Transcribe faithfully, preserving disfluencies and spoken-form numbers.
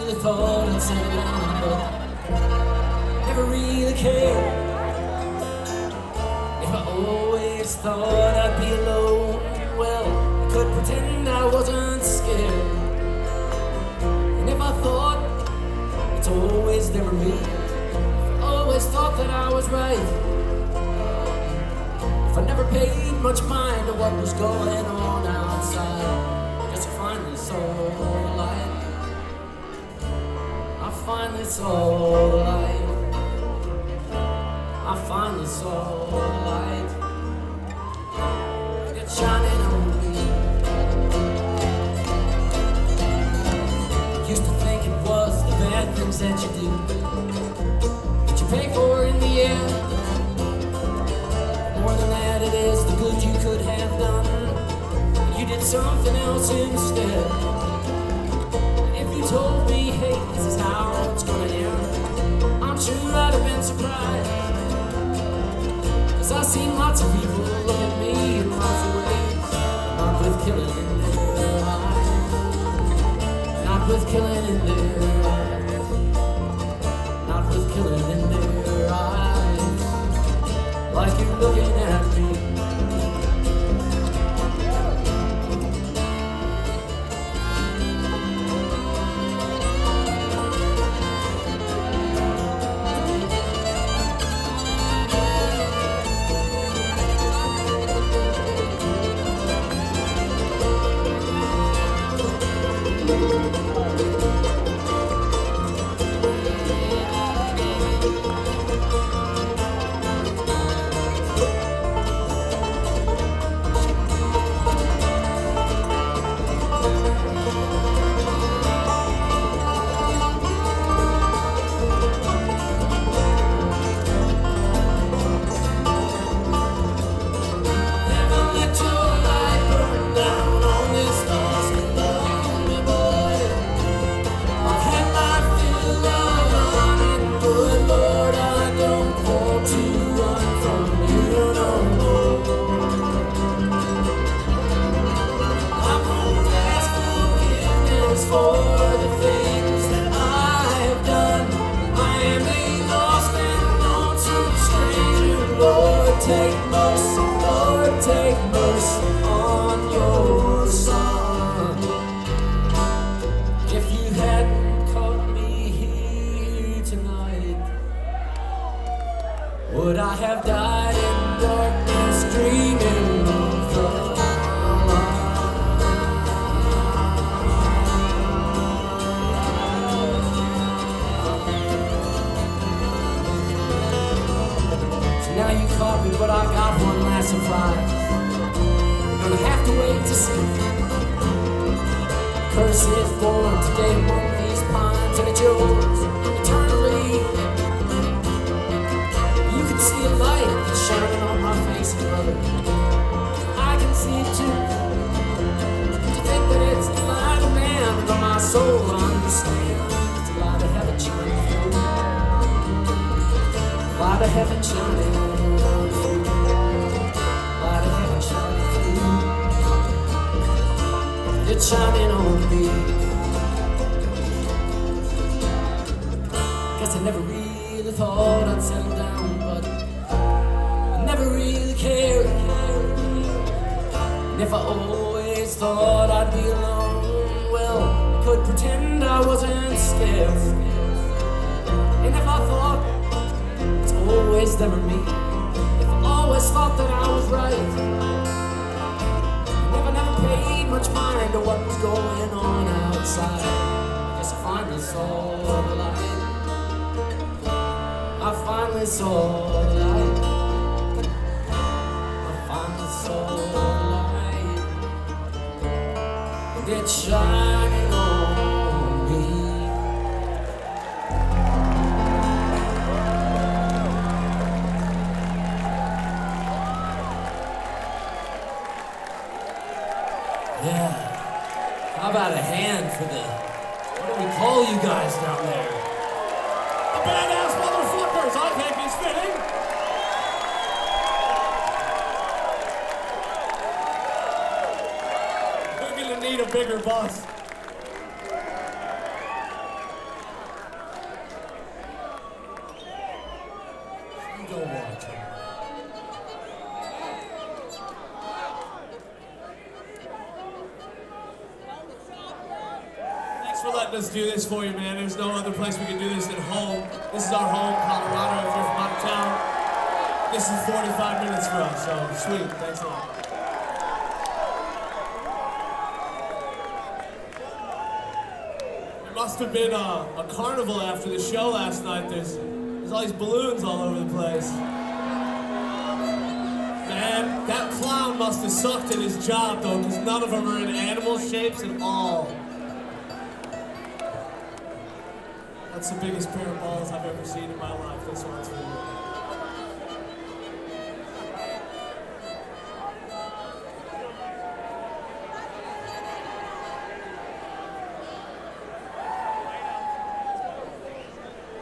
really thought I'd settle down, but never really cared. If I always thought I'd be alone, well, I could pretend I wasn't scared. And if I thought it's always there with me, if I always thought that I was right, if I never paid much mind to what was going on outside, I guess I finally saw the light. I finally saw the light. I finally saw the light. It's shining on me. Used to think it was the bad things that you do that you pay for in the end. More than that, it is the good you could have done. You did something else instead. And if you told me, hey, this is how it's gonna end, I'm sure I'd have been surprised. Cause I've seen lots of people look at me in lots of ways, not with killing in their eyes, not with killing in their eyes, not with killing in their eyes, like you're looking at me. Would I have died in darkness, dreaming of the light? So now you caught me, but I got one last surprise. Gonna have to wait to see. Curse is born today among these pines, and it's yours eternally. See a light shining on my face, brother. I can see it too. To think that it's the light of man, but my soul understands. It's the light of heaven shining through. Light of heaven shining through. Light of heaven shining through. It's shining on me. Guess I never really thought I'd settle down, but I never really cared. And if I always thought I'd be alone, well, I could pretend I wasn't scared. And if I thought it's always them or me, if I always thought that I was right, I never, never paid much mind to what was going on outside. I guess I finally saw the light. I finally saw the light. I finally saw the light. And it's shining on me. Yeah. How about a hand for the, what do we call you guys down there? The badass motherfuckers, I think he's fitting. We're gonna need a bigger bus. letting us do this for you, man. There's no other place we can do this than home. This is our home, Colorado. If you're from out of town, this is forty-five minutes for us, so sweet. Thanks a lot. There must have been a, a carnival after the show last night. There's, there's all these balloons all over the place. Man, that clown must have sucked at his job, though, because none of them are in animal shapes at all. That's the biggest pair of balls I've ever seen in my life. This one's for you.